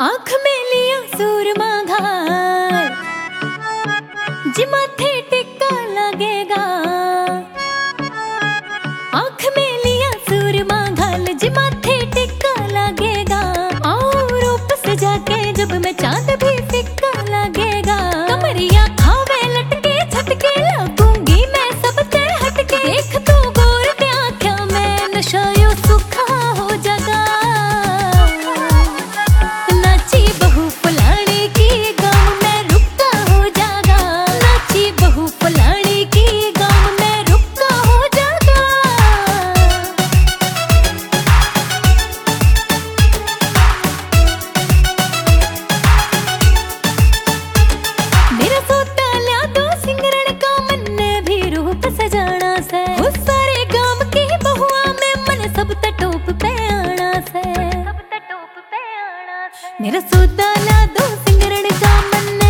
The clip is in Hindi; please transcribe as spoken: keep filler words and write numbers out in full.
आँख में लिया सूरमा घाल, जी माथे टिक्का लगेगा। आँख में लिया सूरमा घाल, जी माथे टिक्का लगेगा। और रूप से जाके जब मैं चांद भी फिक्का लगेगा। कमरिया खावे लटके छटके, लगूंगी मैं सबसे हटके। देख तू गोर ते आँख्या में नशा यो सुखा हो जागा। नाची बहू फलाने की गाँव में रुका हो जागा। नाची बहू फलाने की गाँव में रुका हो जागा। मेरा सोता लिया दो सिंगरण का, मन ने भी रूप सजाना से। उस सारे गाँव की बहुआ में मन सब टोप पे आना से। मेरा सोता लिया दो सिंगरण का, मन